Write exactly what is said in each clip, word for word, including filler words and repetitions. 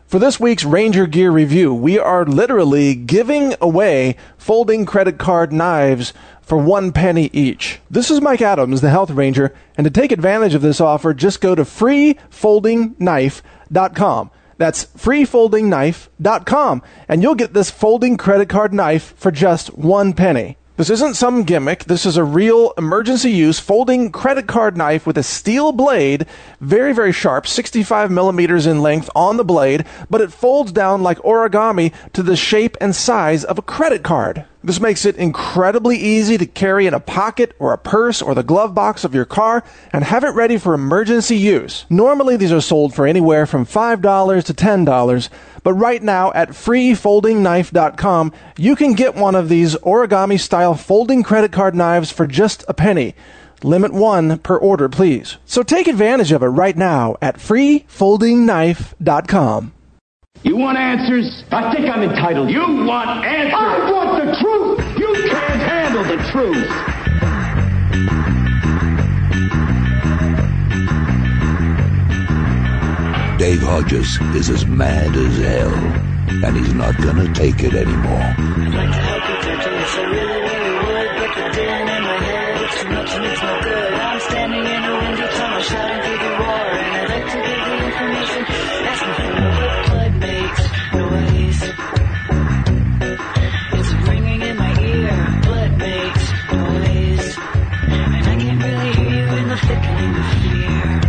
For this week's Ranger Gear review, we are literally giving away folding credit card knives for one penny each. This is Mike Adams, the Health Ranger, and to take advantage of this offer, just go to free folding knife dot com. That's free folding knife dot com, and you'll get this folding credit card knife for just one penny. This isn't some gimmick. This is a real emergency use folding credit card knife with a steel blade, very, very sharp, sixty-five millimeters in length on the blade, but it folds down like origami to the shape and size of a credit card. This makes it incredibly easy to carry in a pocket or a purse or the glove box of your car and have it ready for emergency use. Normally, these are sold for anywhere from five dollars to ten dollars, but right now at free folding knife dot com, you can get one of these origami-style folding credit card knives for just a penny. Limit one per order, please. So take advantage of it right now at free folding knife dot com. You want answers? I think I'm entitled. You want answers? I want the truth! You can't handle the truth! Dave Hodges is as mad as hell, and he's not gonna take it anymore. I'd like to help you, Captain, if I really, really would, but the din in my head, it's too much and it's no good. I'm standing in a windy tunnel, shouting through the roar, and I'd like to give the information, ask me for more. Blood makes noise. It's ringing in my ear, blood makes noise, and I can't really hear you in the thickening of fear.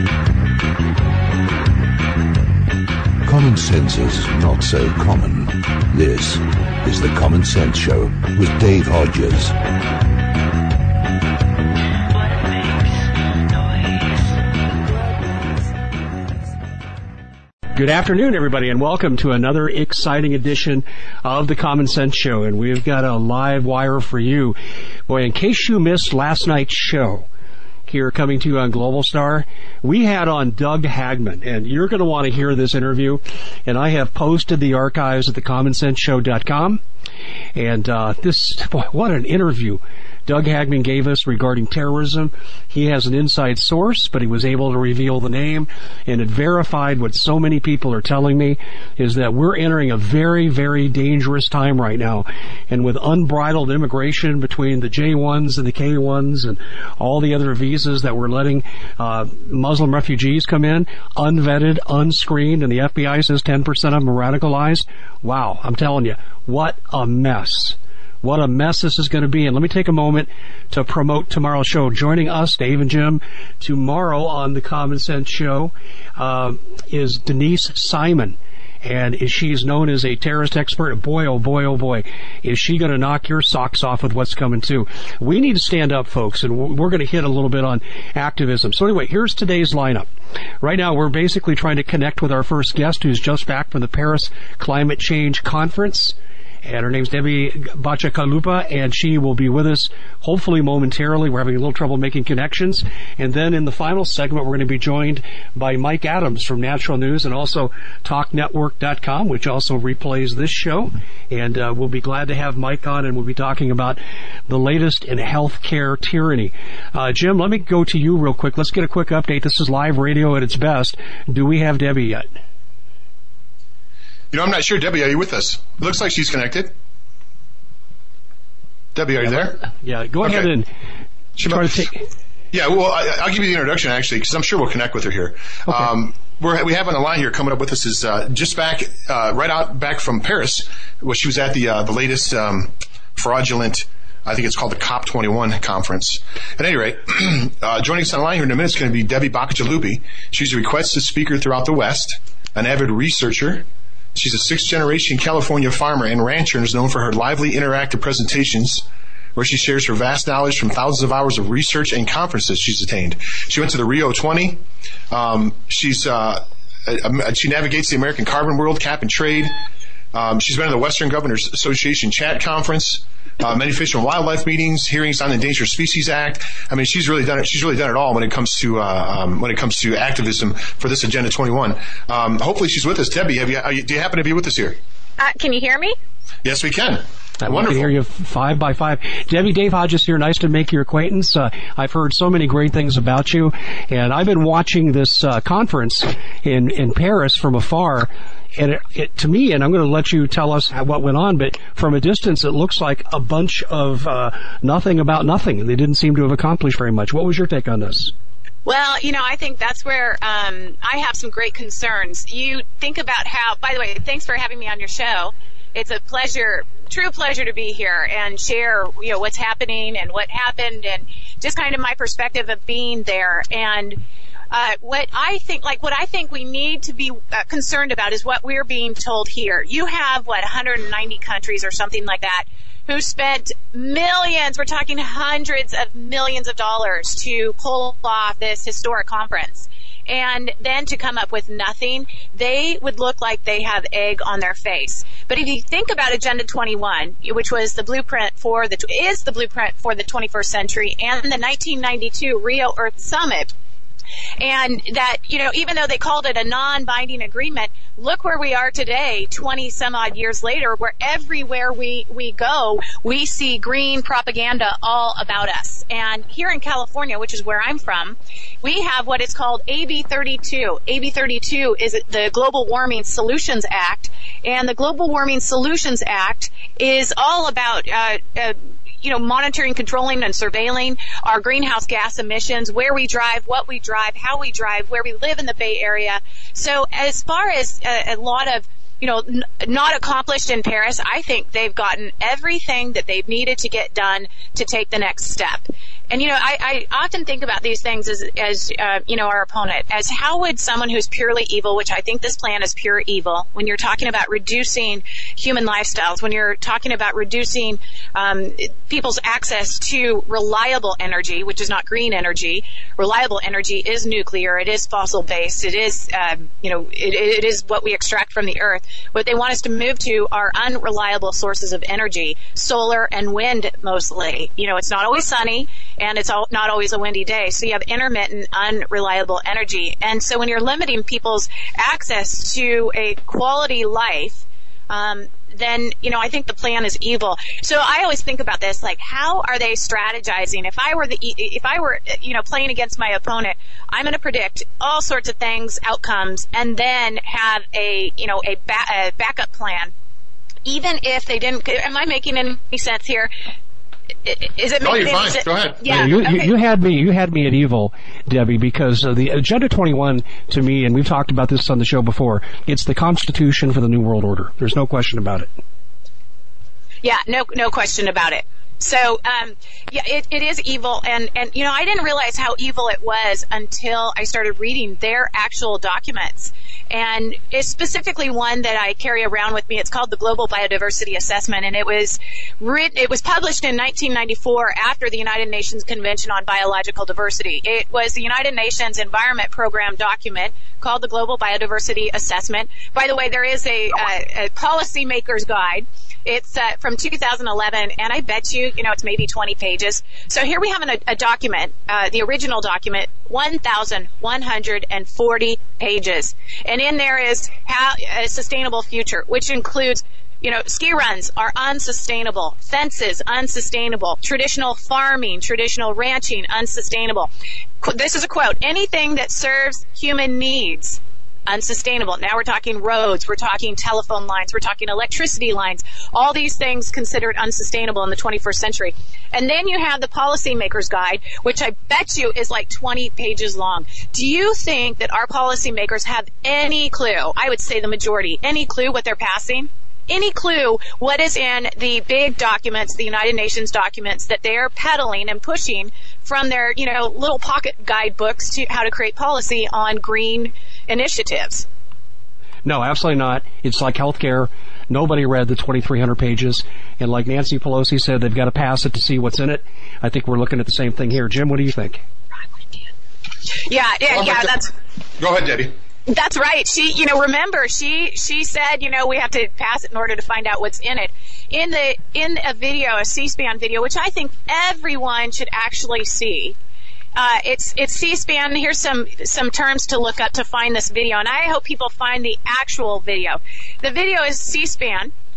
Common sense is not so common. This is the Common Sense Show with Dave Hodges. Good afternoon, everybody, and welcome to another exciting edition of the Common Sense Show. And we've got a live wire for you. Boy, in case you missed last night's show, here coming to you on Global Star, we had on Doug Hagman, and you're going to want to hear this interview, and I have posted the archives at the common sense show dot com, and uh, this, boy, what an interview Doug Hagman gave us regarding terrorism. He has an inside source, but he was able to reveal the name, and it verified what so many people are telling me, is that we're entering a very, very dangerous time right now. And with unbridled immigration between the J ones and the K ones and all the other visas that we're letting uh, Muslim refugees come in, unvetted, unscreened, and the F B I says ten percent of them are radicalized. Wow, I'm telling you, what a mess. What a mess this is going to be. And let me take a moment to promote tomorrow's show. Joining us, Dave and Jim, tomorrow on the Common Sense Show uh, is Denise Simon. And she's known as a terrorist expert. Boy, oh boy, oh boy, is she going to knock your socks off with what's coming too. We need to stand up, folks, and we're going to hit a little bit on activism. So anyway, here's today's lineup. Right now, we're basically trying to connect with our first guest, who's just back from the Paris Climate Change Conference. And her name's Debbie Bacigalupo, and she will be with us hopefully momentarily. We're having a little trouble making connections. And then in the final segment, we're going to be joined by Mike Adams from Natural News and also talk network dot com, which also replays this show. And uh, we'll be glad to have Mike on, and we'll be talking about the latest in healthcare tyranny. Uh, Jim, let me go to you real quick. Let's get a quick update. This is live radio at its best. Do we have Debbie yet? You know, I'm not sure. Debbie, are you with us? It looks like she's connected. Debbie, are you there? Yeah, go okay. ahead and she try might, to take... Yeah, well, I, I'll give you the introduction, actually, because I'm sure we'll connect with her here. Okay. Um, we're, we have on the line here coming up with us is uh, just back, uh, right out back from Paris, where she was at the uh, the latest um, fraudulent, I think it's called the COP twenty-one conference. At any rate, uh, joining us on the line here in a minute is going to be Debbie Bacigalupo. She's a requested speaker throughout the West, an avid researcher. She's a sixth-generation California farmer and rancher and is known for her lively, interactive presentations where she shares her vast knowledge from thousands of hours of research and conferences she's attained. She went to the Rio twenty. Um, she's uh, a, she navigates the American Carbon World Cap and Trade. Um, she's been in the Western Governors Association Chat Conference, uh, many fish and wildlife meetings, hearings on the Endangered Species Act. I mean, she's really done it. She's really done it all when it comes to uh, um, when it comes to activism for this Agenda twenty-one. Um, hopefully, she's with us. Debbie, have you, are you, do you happen to be with us here? Uh, can you hear me? Yes, we can. I Wonderful. want to hear you five by five. Debbie, Dave Hodges here. Nice to make your acquaintance. Uh, I've heard so many great things about you, and I've been watching this uh, conference in, in Paris from afar. And it, it, to me, and I'm going to let you tell us how, what went on, but from a distance, it looks like a bunch of uh, nothing about nothing. They didn't seem to have accomplished very much. What was your take on this? Well, you know, I think that's where um, I have some great concerns. You think about how, by the way, thanks for having me on your show. It's a pleasure, true pleasure to be here and share, you know, what's happening and what happened and just kind of my perspective of being there. And uh, what I think, like what I think we need to be uh, concerned about is what we're being told here. You have, what, one hundred ninety countries or something like that who spent millions, we're talking hundreds of millions of dollars to pull off this historic conference. And then to come up with nothing, they would look like they have egg on their face. But if you think about Agenda twenty-one, which was the blueprint for the, is the blueprint for the twenty-first century, and the nineteen ninety-two Rio Earth Summit, and that, you know, even though they called it a non-binding agreement, look where we are today, twenty some odd years later, where everywhere we, we go, we see green propaganda all about us. And here in California, which is where I'm from, we have what is called A B thirty-two. A B thirty-two is the Global Warming Solutions Act, and the Global Warming Solutions Act is all about, uh, uh you know, monitoring, controlling, and surveilling our greenhouse gas emissions, where we drive, what we drive, how we drive, where we live in the Bay Area. So as far as a, a lot of, you know, n- not accomplished in Paris, I think they've gotten everything that they've needed to get done to take the next step. And, you know, I, I often think about these things as, as uh, you know, our opponent, as how would someone who's purely evil, which I think this plan is pure evil, when you're talking about reducing human lifestyles, when you're talking about reducing um, people's access to reliable energy, which is not green energy. Reliable energy is nuclear. It is fossil-based. It is, uh, you know, it, it is what we extract from the earth. What they want us to move to are unreliable sources of energy, solar and wind mostly. You know, it's not always sunny, and it's all, not always a windy day. So you have intermittent, unreliable energy. And so when you're limiting people's access to a quality life, um, then, you know, I think the plan is evil. So I always think about this, like, how are they strategizing? If I were the, if I were, you know, playing against my opponent, I'm going to predict all sorts of things, outcomes, and then have a, you know, a, ba- a backup plan. Even if they didn't, am I making any sense here? Is it? No, you're fine. Go ahead. Yeah. yeah you, okay. you, you had me. You had me at evil, Debbie, because uh, the Agenda twenty-one to me, and we've talked about this on the show before. It's the Constitution for the New World Order. There's no question about it. Yeah, no, no question about it. So, um, yeah, it, it is evil, and, and, you know, I didn't realize how evil it was until I started reading their actual documents. And it's specifically one that I carry around with me. It's called the Global Biodiversity Assessment, and it was written, it was published in nineteen ninety-four after the United Nations Convention on Biological Diversity. It was the United Nations Environment Program document called the Global Biodiversity Assessment. By the way, there is a, a, a policymaker's guide. It's uh, from two thousand eleven, and I bet you, you know, it's maybe twenty pages. So here we have an, a document, uh, the original document, one thousand one hundred forty pages. And in there is how a sustainable future, which includes, you know, ski runs are unsustainable, fences unsustainable, traditional farming, traditional ranching unsustainable. This is a quote, anything that serves human needs unsustainable. Now we're talking roads, we're talking telephone lines, we're talking electricity lines, all these things considered unsustainable in the twenty-first century. And then you have the policymaker's guide, which I bet you is like twenty pages long. Do you think that our policymakers have any clue, I would say the majority, any clue what they're passing? Any clue what is in the big documents, the United Nations documents that they're peddling and pushing from their, you know, little pocket guidebooks to how to create policy on green initiatives? No, absolutely not. It's like healthcare. Nobody read the twenty-three hundred pages. And like Nancy Pelosi said, they've got to pass it to see what's in it. I think we're looking at the same thing here. Jim, what do you think? Yeah, yeah, yeah, that's... Go ahead, Debbie. That's right. She, you know, remember, she, she said, you know, we have to pass it in order to find out what's in it. In the, in a video, a C-SPAN video, which I think everyone should actually see, Uh, it's, it's C-SPAN. Here's some, some terms to look up to find this video, and I hope people find the actual video. The video is C-SPAN,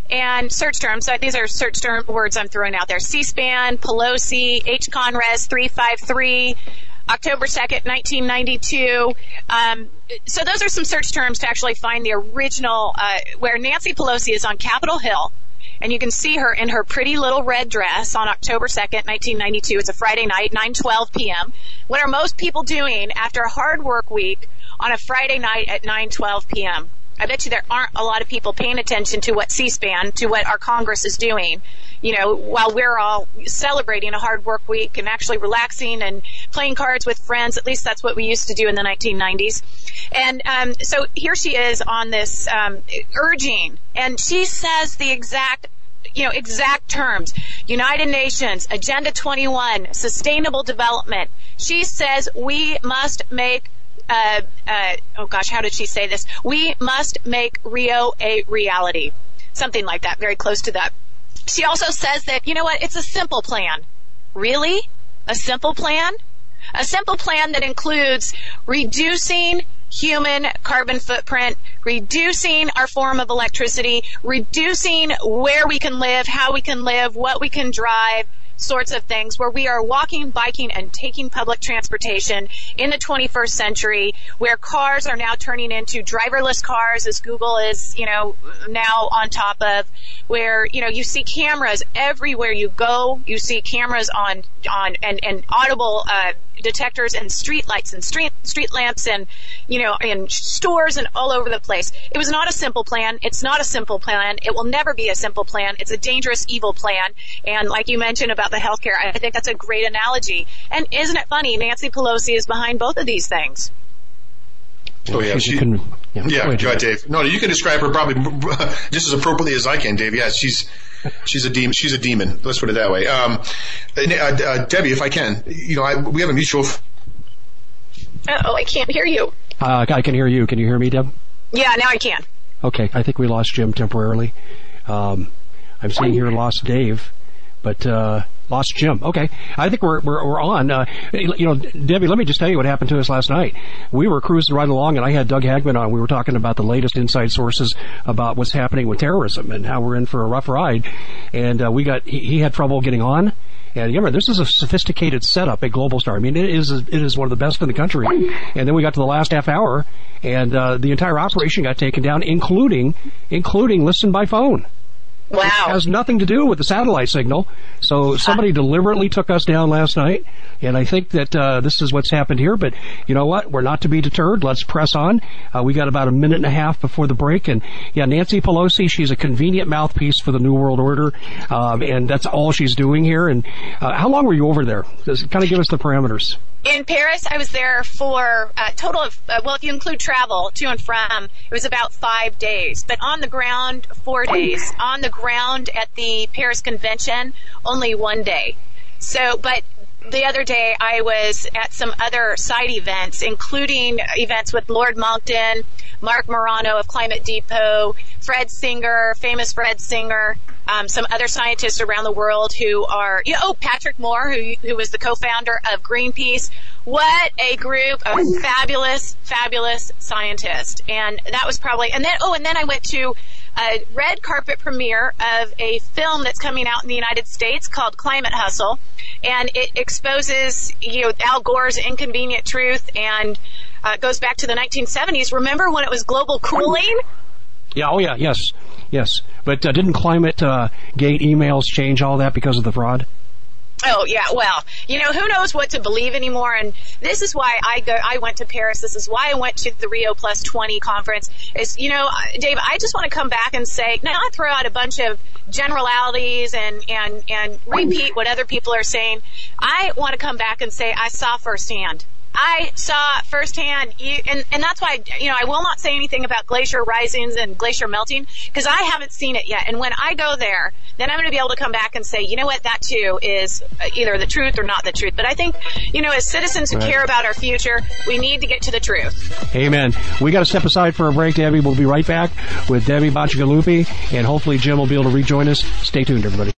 and search terms. So these are search term words I'm throwing out there. C-SPAN, Pelosi, H. Conres three five three, October second, nineteen ninety-two. Um, so those are some search terms to actually find the original, uh, where Nancy Pelosi is on Capitol Hill. And you can see her in her pretty little red dress on October second, nineteen ninety-two. It's a Friday night, nine twelve p.m. What are most people doing after a hard work week on a Friday night at nine twelve p.m.? I bet you there aren't a lot of people paying attention to what C-SPAN, to what our Congress is doing, you know, while we're all celebrating a hard work week and actually relaxing and playing cards with friends. At least that's what we used to do in the nineteen nineties. And um, so here she is on this um, urging, and she says the exact you know, exact terms. United Nations, Agenda twenty-one, Sustainable Development. She says we must make Uh, uh, oh gosh, how did she say this? We must make Rio a reality. Something like that, very close to that. She also says that, you know what, it's a simple plan. Really? A simple plan? A simple plan that includes reducing human carbon footprint, reducing our form of electricity, reducing where we can live, how we can live, what we can drive, sorts of things, where we are walking, biking, and taking public transportation in the twenty-first century, where cars are now turning into driverless cars, as Google is, you know, now on top of, where, you know, you see cameras everywhere you go. You see cameras on, on, and, and audible, uh, detectors and street lights and street street lamps and, you know, in stores and all over the place. It was not a simple plan. It's not a simple plan. It will never be a simple plan. It's a dangerous, evil plan. And like you mentioned about the healthcare, I think that's a great analogy. And isn't it funny? Nancy Pelosi is behind both of these things. Oh yeah, she, can, yeah, yeah. go ahead, go ahead, Dave. No, you can describe her probably just as appropriately as I can, Dave. Yeah, she's she's a demon. She's a demon. Let's put it that way. Um, uh, uh, Debbie, if I can, you know, I, we have a mutual. F- oh, I can't hear you. Uh, I can hear you. Can you hear me, Deb? Yeah, now I can. Okay, I think we lost Jim temporarily. Um, I'm seeing here lost Dave, but uh, lost Jim. Okay, I think we're we're, we're on. Uh, you know, Debbie, let me just tell you what happened to us last night. We were cruising right along, and I had Doug Hagman on. We were talking about the latest inside sources about what's happening with terrorism and how we're in for a rough ride. And uh, we got he, he had trouble getting on. And remember, this is a sophisticated setup at Global Star. I mean, it is it is one of the best in the country. And then we got to the last half hour, and uh, the entire operation got taken down, including including listen by phone. Wow. It has nothing to do with the satellite signal. So somebody deliberately took us down last night, and I think that uh, this is what's happened here. But you know what? We're not to be deterred. Let's press on. Uh, we got about a minute and a half before the break, and yeah, Nancy Pelosi, she's a convenient mouthpiece for the New World Order, um, and that's all she's doing here. And uh, how long were you over there? Just kind of give us the parameters. In Paris, I was there for a total of, uh, well, if you include travel to and from, it was about five days. But on the ground, four days. On the ground at the Paris Convention, only one day. So, but the other day I was at some other side events, including events with Lord Monckton, Mark Morano of Climate Depot, Fred Singer, famous Fred Singer, um, some other scientists around the world who are, you know, oh, Patrick Moore, who who was the co-founder of Greenpeace. What a group of fabulous, fabulous scientists. And that was probably, and then, oh, and then I went to a red carpet premiere of a film that's coming out in the United States called Climate Hustle. And it exposes, you know, Al Gore's inconvenient truth and uh, goes back to the nineteen seventies. Remember when it was global cooling? Yeah, oh yeah, yes, yes. But uh, didn't Climate uh, Gate emails change all that because of the fraud? Oh yeah, well, you know, who knows what to believe anymore, and this is why I go, I went to Paris, this is why I went to the Rio Plus twenty conference, is, you know, Dave, I just want to come back and say, not throw out a bunch of generalities and, and, and repeat what other people are saying. I want to come back and say, I saw firsthand. I saw firsthand, you, and, and that's why, you know, I will not say anything about glacier risings and glacier melting, because I haven't seen it yet. And when I go there, then I'm going to be able to come back and say, you know what, that too is either the truth or not the truth. But I think, you know, as citizens who right. care about our future, we need to get to the truth. Amen. We got to step aside for a break, Debbie. We'll be right back with Debbie Bacigalupi, and hopefully Jim will be able to rejoin us. Stay tuned, everybody.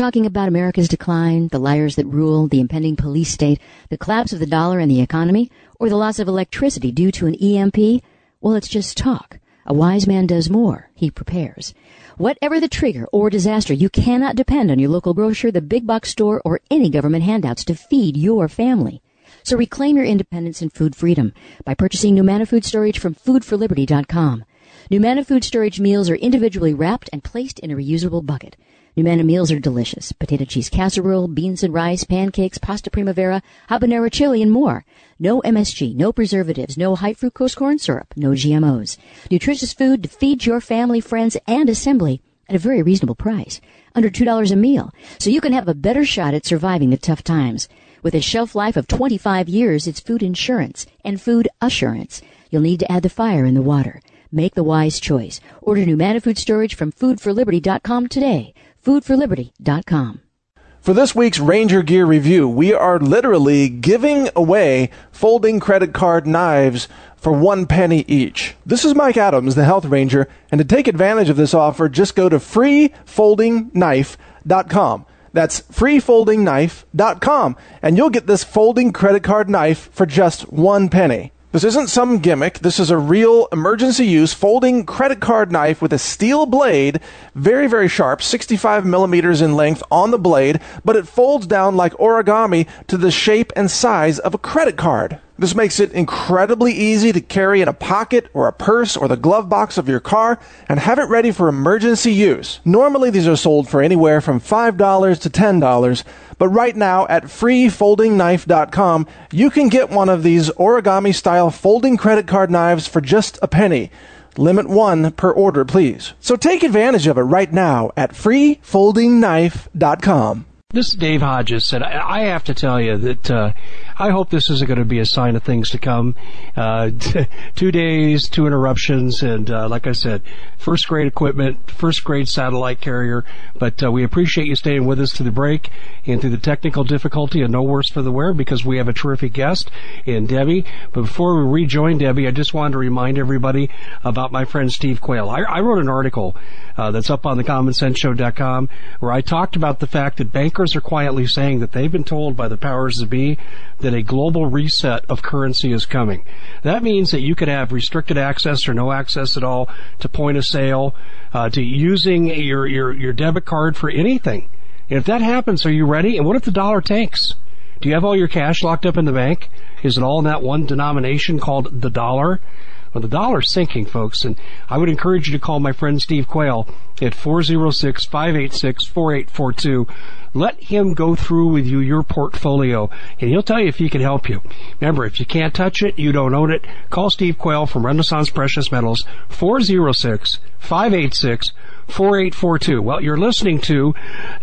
talking about America's decline, the liars that rule, the impending police state, the collapse of the dollar and the economy, or the loss of electricity due to an E M P? Well, it's just talk. A wise man does more. He prepares. Whatever the trigger or disaster, you cannot depend on your local grocer, the big box store, or any government handouts to feed your family. So reclaim your independence and food freedom by purchasing Numanna Food Storage from food for liberty dot com. Numanna Food Storage meals are individually wrapped and placed in a reusable bucket. Numanna meals are delicious. Potato cheese casserole, beans and rice, pancakes, pasta primavera, habanero chili, and more. No M S G, no preservatives, no high fructose corn syrup, no G M Os. Nutritious food to feed your family, friends, and assembly at a very reasonable price. Under two dollars a meal. So you can have a better shot at surviving the tough times. With a shelf life of twenty-five years, it's food insurance and food assurance. You'll need to add the fire in the water. Make the wise choice. Order Numanna Food Storage from food for liberty dot com today. food for liberty dot com. For this week's Ranger Gear Review, we are literally giving away folding credit card knives for one penny each. This is Mike Adams, the Health Ranger, and to take advantage of this offer, just go to free folding knife dot com. That's free folding knife dot com, and you'll get this folding credit card knife for just one penny. This isn't some gimmick. This is a real emergency use folding credit card knife with a steel blade, very, very sharp, sixty-five millimeters in length on the blade, but it folds down like origami to the shape and size of a credit card. This makes it incredibly easy to carry in a pocket or a purse or the glove box of your car and have it ready for emergency use. Normally these are sold for anywhere from five dollars to ten dollars, but right now at free folding knife dot com you can get one of these origami-style folding credit card knives for just a penny. Limit one per order, please. So take advantage of it right now at free folding knife dot com. This is Dave Hodges said, I, I have to tell you that uh, I hope this isn't going to be a sign of things to come. Uh, t- two days, two interruptions, and uh, like I said, first grade equipment, first grade satellite carrier. But uh, we appreciate you staying with us to the break and through the technical difficulty, and no worse for the wear because we have a terrific guest in Debbie. But before we rejoin Debbie, I just wanted to remind everybody about my friend Steve Quayle. I, I wrote an article uh, that's up on the common sense show dot com where I talked about the fact that bankers are quietly saying that they've been told by the powers that be that a global reset of currency is coming. That means that you could have restricted access or no access at all to point of sale, uh, to using your, your, your debit card for anything. And if that happens, are you ready? And what if the dollar tanks? Do you have all your cash locked up in the bank? Is it all in that one denomination called the dollar? Well, the dollar's sinking, folks, and I would encourage you to call my friend Steve Quayle at four oh six, five eight six, four eight four two. Let him go through with you your portfolio, and he'll tell you if he can help you. Remember, if you can't touch it, you don't own it. Call Steve Quayle from Renaissance Precious Metals, four oh six, five eight six, four eight four two. Well, you're listening to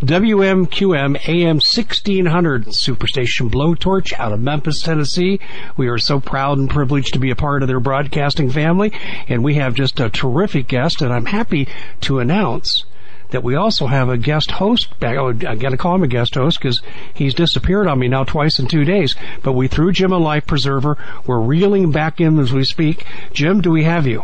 W M Q M A M sixteen hundred Superstation Blowtorch out of Memphis, Tennessee. We are so proud and privileged to be a part of their broadcasting family, and we have just a terrific guest, and I'm happy to announce that we also have a guest host back. Oh, I got to call him a guest host because he's disappeared on me now twice in two days. But we threw Jim a life preserver. We're reeling back in as we speak. Jim, do we have you?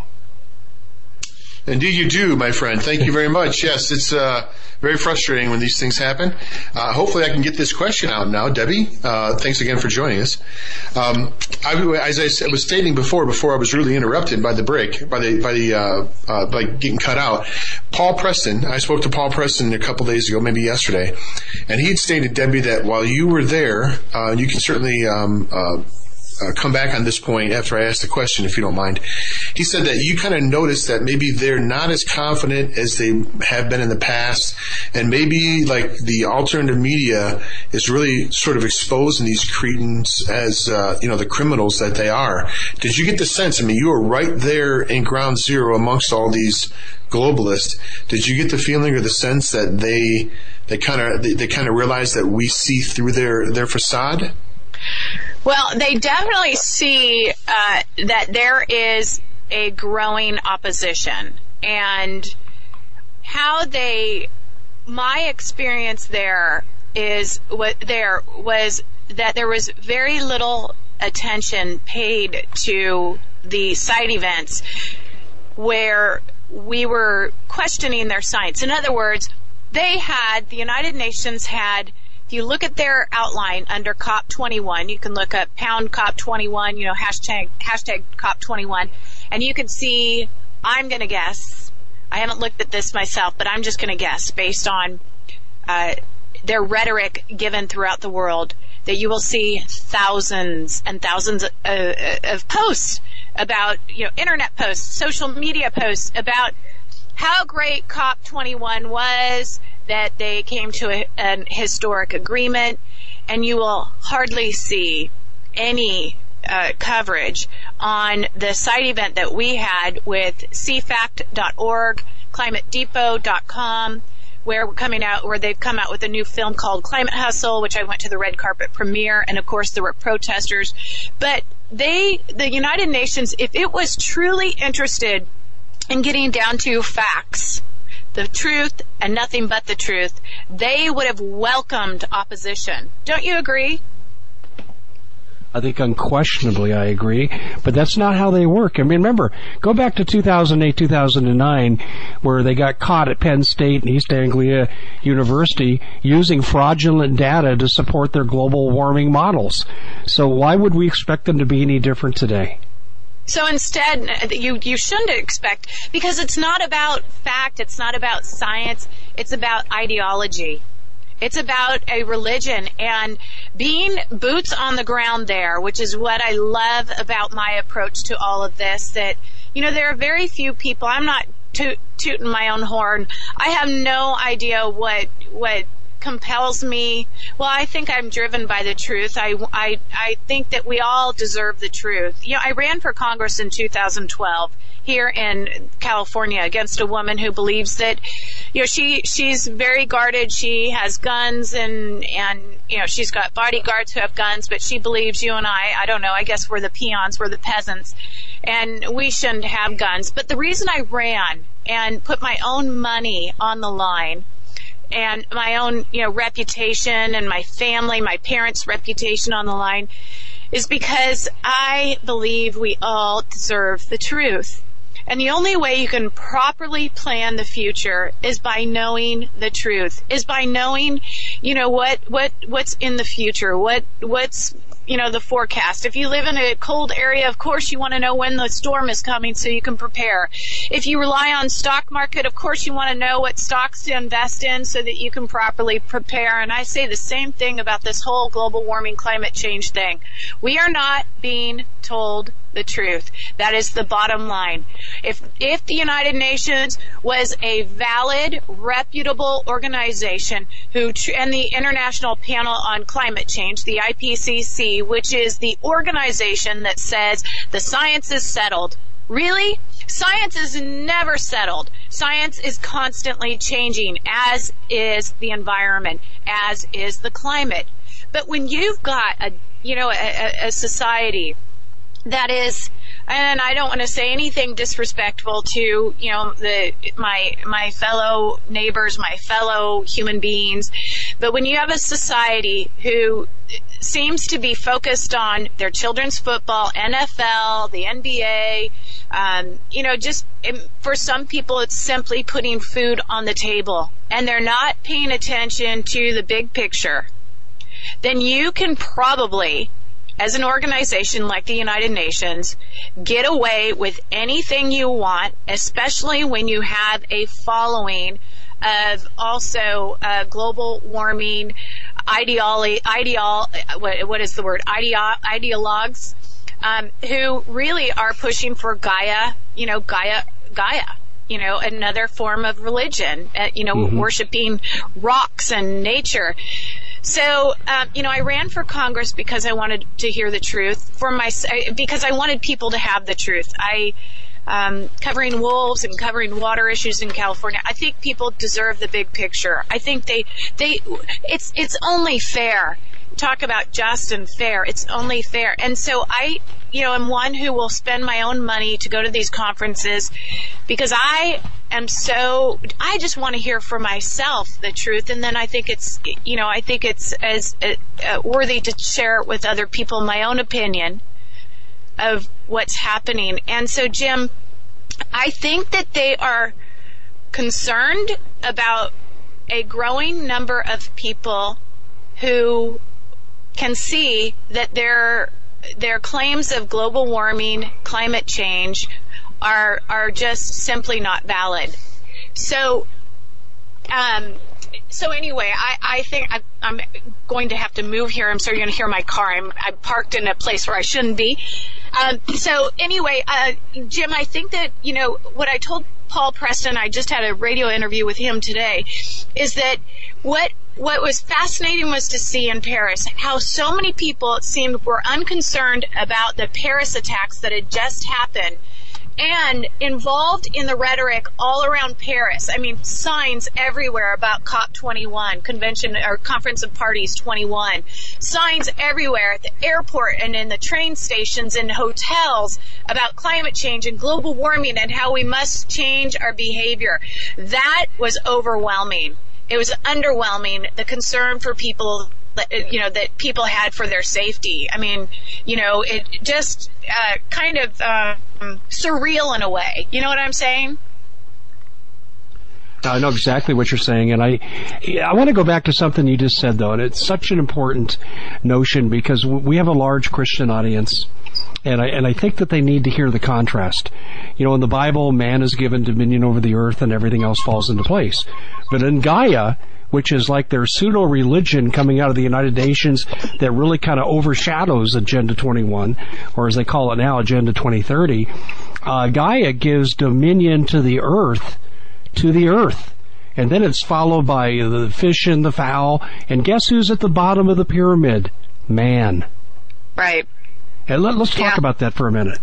Indeed you do, my friend. Thank you very much. Yes, it's uh, very frustrating when these things happen. Uh, hopefully I can get this question out now. Debbie, uh, thanks again for joining us. Um, I, as I said, was stating before, before I was rudely interrupted by the break, by the by the uh, uh, by getting cut out, Paul Preston, I spoke to Paul Preston a couple days ago, maybe yesterday, and he had stated, Debbie, that while you were there, uh, you can certainly um, uh, Uh, come back on this point after I asked the question, if you don't mind. He said that you kind of noticed that maybe they're not as confident as they have been in the past, and maybe like the alternative media is really sort of exposing these cretins as, uh, you know, the criminals that they are. Did you get the sense? I mean, you were right there in ground zero amongst all these globalists. Did you get the feeling or the sense that they they kind of they, they kind of realize that we see through their their facade? Well, they definitely see uh, that there is a growing opposition, and how they, my experience there is what there was that there was very little attention paid to the side events where we were questioning their science. In other words, they had, the United Nations had, if you look at their outline under COP twenty-one, you can look up pound COP twenty-one, you know, hashtag, hashtag COP twenty-one, and you can see, I'm going to guess, I haven't looked at this myself, but I'm just going to guess based on uh, their rhetoric given throughout the world, that you will see thousands and thousands of, uh, of posts about, you know, internet posts, social media posts about how great COP twenty-one was, that they came to a, an historic agreement, and you will hardly see any uh, coverage on the side event that we had with C FACT dot org, climate depot dot com, where we're coming out, where they've come out with a new film called Climate Hustle, which I went to the red carpet premiere, and of course there were protesters. But they, the United Nations, if it was truly interested in getting down to facts, the truth and nothing but the truth, they would have welcomed opposition. Don't you agree? I think unquestionably I agree, but that's not how they work. I mean, remember, go back to two thousand eight, two thousand nine, where they got caught at Penn State and East Anglia University using fraudulent data to support their global warming models. So why would we expect them to be any different today? So instead, you, you shouldn't expect, because it's not about fact, it's not about science, it's about ideology. It's about a religion, and being boots on the ground there, which is what I love about my approach to all of this, that, you know, there are very few people, I'm not toot, tooting my own horn, I have no idea what, what compels me. Well, I think I'm driven by the truth. I, I, I think that we all deserve the truth. You know, I ran for Congress in two thousand twelve here in California against a woman who believes that, you know, she, she's very guarded. She has guns and, and, you know, she's got bodyguards who have guns, but she believes you and I, I don't know, I guess we're the peons, we're the peasants, and we shouldn't have guns. But the reason I ran and put my own money on the line and my own, you know, reputation and my family, my parents' reputation on the line is because I believe we all deserve the truth. And the only way you can properly plan the future is by knowing the truth, is by knowing, you know, what, what, what's in the future, what, what's, you know, the forecast. If you live in a cold area, of course you want to know when the storm is coming so you can prepare. If you rely on stock market, of course you want to know what stocks to invest in so that you can properly prepare. And I say the same thing about this whole global warming climate change thing. We are not being told the truth. That is the bottom line. If if the United Nations was a valid, reputable organization who and the International Panel on Climate Change, the I P C C, which is the organization that says the science is settled. Really? Science is never settled. Science is constantly changing, as is the environment, as is the climate. But when you've got a, you know, a, a society that is, and I don't want to say anything disrespectful to, you know, the my my fellow neighbors, my fellow human beings, but when you have a society who seems to be focused on their children's football, N F L, the N B A, um, you know, just for some people it's simply putting food on the table, and they're not paying attention to the big picture, then you can probably, as an organization like the United Nations, get away with anything you want, especially when you have a following of also uh, global warming ideology, ideol, what, what is the word, Ideo, ideologues, um, who really are pushing for Gaia, you know, Gaia, Gaia. You know, another form of religion, uh, you know, mm-hmm. worshiping rocks and nature. So, um, you know, I ran for Congress because I wanted to hear the truth for my, because I wanted people to have the truth. I, um, covering wolves and covering water issues in California, I think people deserve the big picture. I think they, they, it's, it's only fair. Talk about just and fair. It's only fair. And so I, you know, am one who will spend my own money to go to these conferences because I am so, I just want to hear for myself the truth. And then I think it's, you know, I think it's as uh, worthy to share it with other people, my own opinion of what's happening. And so, Jim, I think that they are concerned about a growing number of people who can see that their their claims of global warming, climate change are are just simply not valid. So, um, so anyway, I, I think I, I'm going to have to move here. I'm sorry, you're going to hear my car. I'm, I'm parked in a place where I shouldn't be. Um, so anyway, uh, Jim, I think that, you know, what I told Paul Preston, I just had a radio interview with him today, is that what what was fascinating was to see in Paris how so many people, it seemed, were unconcerned about the Paris attacks that had just happened and involved in the rhetoric all around Paris. I mean, signs everywhere about COP twenty-one, Convention or Conference of Parties twenty-one, signs everywhere at the airport and in the train stations and hotels about climate change and global warming and how we must change our behavior. That was overwhelming. It was underwhelming, the concern for people, you know, that people had for their safety. I mean, you know, it just uh, kind of um, surreal in a way. You know what I'm saying? I know exactly what you're saying, and I I want to go back to something you just said, though, and it's such an important notion because we have a large Christian audience, and I and I think that they need to hear the contrast. You know, in the Bible, man is given dominion over the earth, and everything else falls into place. But in Gaia, which is like their pseudo-religion coming out of the United Nations that really kind of overshadows Agenda twenty-one, or as they call it now, Agenda twenty thirty, uh, Gaia gives dominion to the earth, to the earth. And then it's followed by the fish and the fowl. And guess who's at the bottom of the pyramid? Man. Right. And let, let's talk yeah. about that for a minute.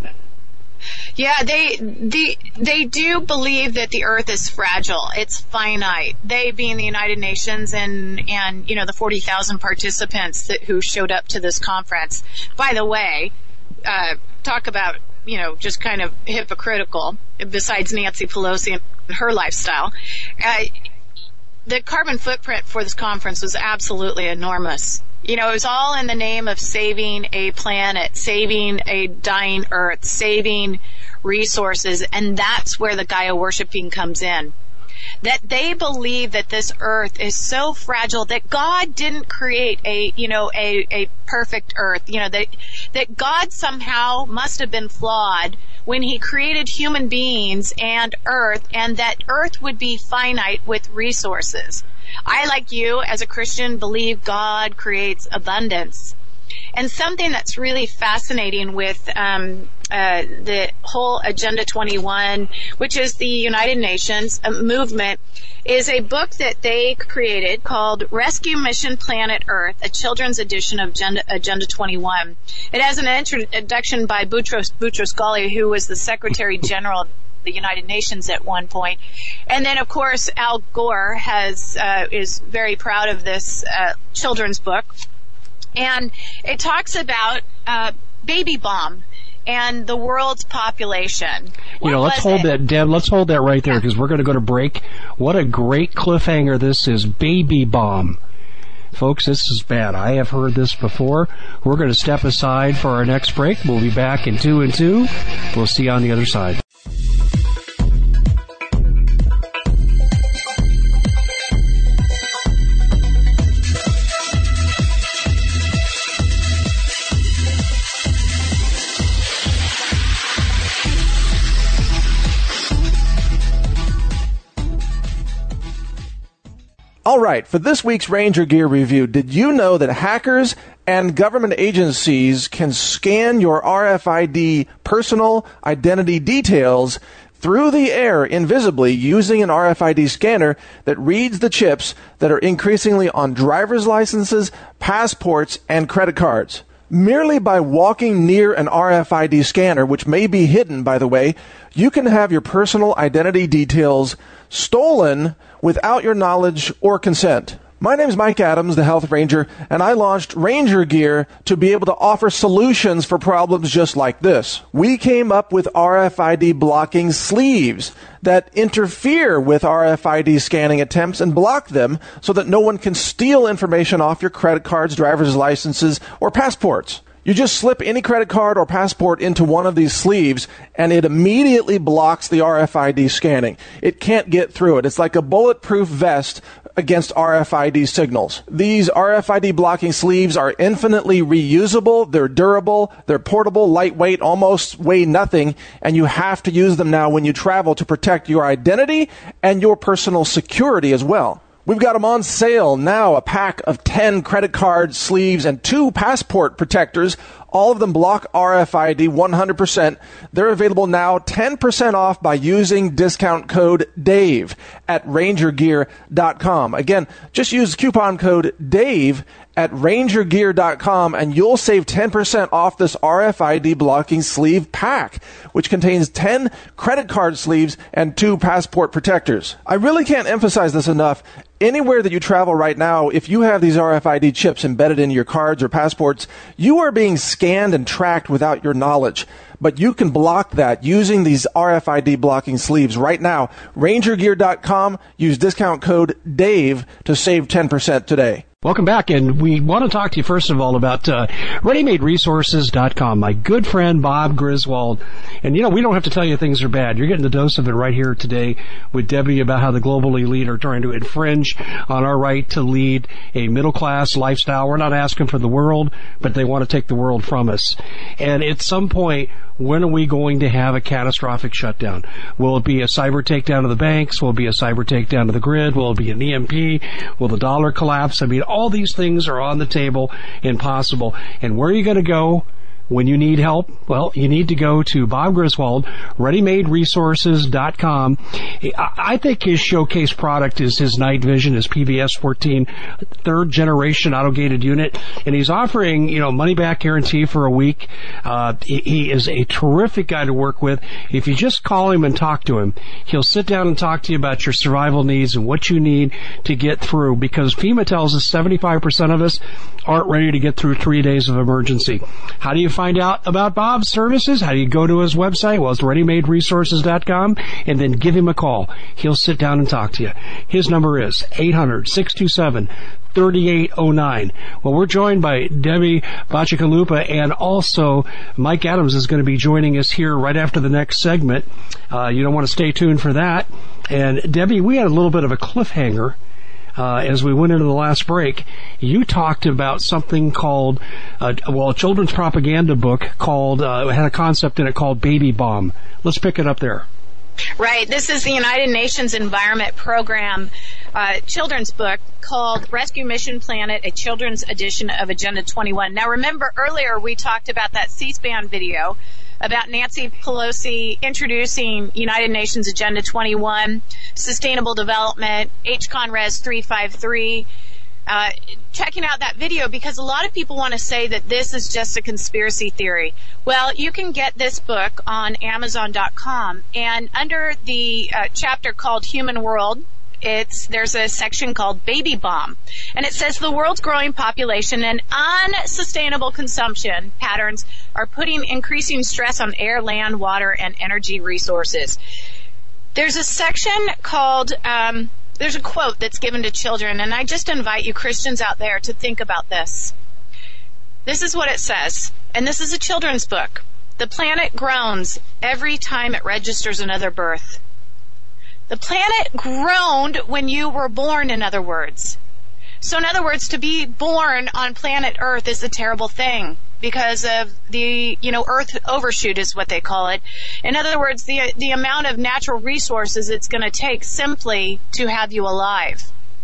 Yeah, they, they they do believe that the earth is fragile. It's finite. They being the United Nations and, and you know, the forty thousand participants that, who showed up to this conference. By the way, uh, talk about, you know, just kind of hypocritical, besides Nancy Pelosi and her lifestyle. Uh, the carbon footprint for this conference was absolutely enormous. You know, it was all in the name of saving a planet, saving a dying earth, saving resources, and that's where the Gaia worshiping comes in. That they believe that this earth is so fragile that God didn't create a, you know, a, a perfect earth. You know, that, that God somehow must have been flawed when he created human beings and earth, and that earth would be finite with resources. I, like you, as a Christian, believe God creates abundance. And something that's really fascinating with um, uh, the whole Agenda twenty-one, which is the United Nations uh, movement, is a book that they created called Rescue Mission Planet Earth, a children's edition of Agenda, Agenda twenty-one. It has an introduction by Boutros Boutros Ghali, who was the Secretary General of the United Nations at one point. And then, of course, Al Gore has uh, is very proud of this uh, children's book. And it talks about uh, baby bomb and the world's population. What you know, let's hold it? that, Deb, let's hold that right there because yeah. we're going to go to break. What a great cliffhanger this is, baby bomb. Folks, this is bad. I have heard this before. We're going to step aside for our next break. We'll be back in two and two. We'll see you on the other side. All right, for this week's Ranger Gear Review, did you know that hackers and government agencies can scan your R F I D personal identity details through the air invisibly using an R F I D scanner that reads the chips that are increasingly on driver's licenses, passports, and credit cards? Merely by walking near an R F I D scanner, which may be hidden, by the way, you can have your personal identity details stolen without your knowledge or consent. My name is Mike Adams, the Health Ranger, and I launched Ranger Gear to be able to offer solutions for problems just like this. We came up with R F I D blocking sleeves that interfere with R F I D scanning attempts and block them so that no one can steal information off your credit cards, driver's licenses, or passports. You just slip any credit card or passport into one of these sleeves, and it immediately blocks the R F I D scanning. It can't get through it. It's like a bulletproof vest against R F I D signals. These R F I D blocking sleeves are infinitely reusable, they're durable, they're portable, lightweight, almost weigh nothing, and you have to use them now when you travel to protect your identity and your personal security as well. We've got them on sale now, a pack of ten credit card sleeves and two passport protectors. All of them block R F I D one hundred percent. They're available now, ten percent off by using discount code DAVE at ranger gear dot com. Again, just use coupon code DAVE at ranger gear dot com and you'll save ten percent off this R F I D blocking sleeve pack, which contains ten credit card sleeves and two passport protectors. I really can't emphasize this enough. Anywhere that you travel right now, if you have these R F I D chips embedded in your cards or passports, you are being scanned and tracked without your knowledge. But you can block that using these R F I D blocking sleeves right now. ranger gear dot com. Use discount code DAVE to save ten percent today. Welcome back, and we want to talk to you first of all about uh, ready made resources dot com. My good friend Bob Griswold. And, you know, we don't have to tell you things are bad. You're getting the dose of it right here today with Debbie about how the global elite are trying to infringe on our right to lead a middle-class lifestyle. We're not asking for the world, but they want to take the world from us. And at some point, when are we going to have a catastrophic shutdown? Will it be a cyber takedown of the banks? Will it be a cyber takedown of the grid? Will it be an E M P? Will the dollar collapse? I mean, all these things are on the table and possible. And where are you going to go when you need help? Well, you need to go to Bob Griswold, ready made resources dot com. I think his showcase product is his night vision, his P V S fourteen third generation auto-gated unit, and he's offering, you know, money back guarantee for a week. Uh, he, he is a terrific guy to work with. If you just call him and talk to him, he'll sit down and talk to you about your survival needs and what you need to get through, because FEMA tells us seventy-five percent of us aren't ready to get through three days of emergency. How do you find out about Bob's services? How do you go to his website? Well, it's ready made resources dot com, and then give him a call. He'll sit down and talk to you. His number is eight hundred, six two seven, three eight zero nine. Well, we're joined by Debbie Bacigalupa, and also Mike Adams is going to be joining us here right after the next segment. Uh, you don't want to stay tuned for that. And Debbie, we had a little bit of a cliffhanger Uh, as we went into the last break. You talked about something called, uh, well, a children's propaganda book called, uh, had a concept in it called Baby Bomb. Let's pick it up there. Right. This is the United Nations Environment Program uh, children's book called Rescue Mission Planet, a children's edition of Agenda twenty-one. Now, remember earlier we talked about that C-SPAN video about Nancy Pelosi introducing United Nations Agenda twenty-one, Sustainable Development, H C O N Res three fifty-three, uh, checking out that video because a lot of people want to say that this is just a conspiracy theory. Well, you can get this book on amazon dot com, and under the uh, chapter called Human World, It's, there's a section called Baby Bomb, and it says the world's growing population and unsustainable consumption patterns are putting increasing stress on air, land, water, and energy resources. There's a section called, um, there's a quote that's given to children, and I just invite you Christians out there to think about this. This is what it says, and this is a children's book. The planet groans every time it registers another birth. The planet groaned when you were born, in other words. So in other words, to be born on planet Earth is a terrible thing because of the, you know, Earth overshoot is what they call it. In other words, the the amount of natural resources it's going to take simply to have you alive.